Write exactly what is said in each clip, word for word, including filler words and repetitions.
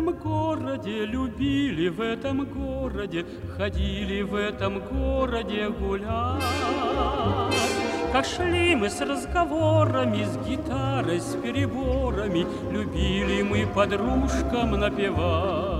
этом городе любили, в этом городе ходили, в этом городе гулять. Как шли мы с разговорами, с гитарой, с переборами, любили мы подружкам напевать.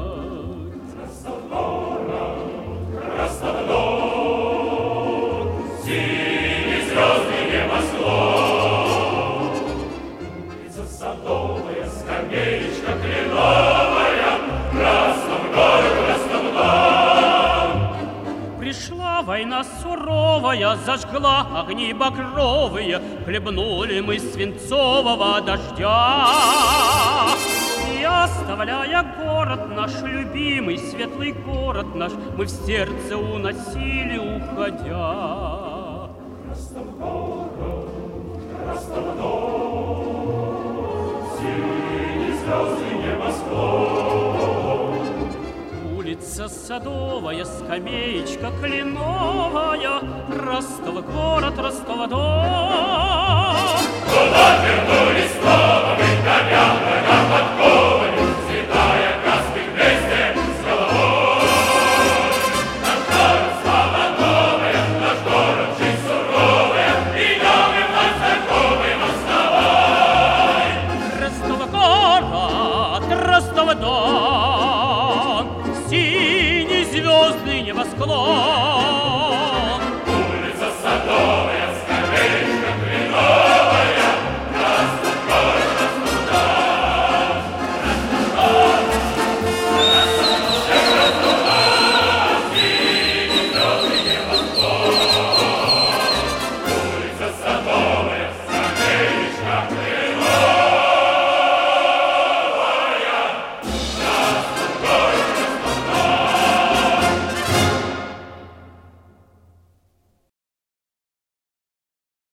Синий звездный небосклон, улица Садовая, скамеечка кленовая, красном город, красном дом. Пришла война суровая, зажгла огни багровые, хлебнули мы свинцового дождя. И оставляя город наш, любимый, светлый город наш, мы в сердце уносили, уходя. Ростов-город, Ростов-дом, синий звездный небосклон. Улица Садовая, скамеечка кленовая, Ростов-город, Ростов-дом. Куда вернулись снова мы, коня, нога подковы, светая красных вместе с головой. Наш город слава новая, наш город жизнь суровая, идем и вновь знакомый мостовой. Ростов-город, Ростов-дом, синий звездный небосклон.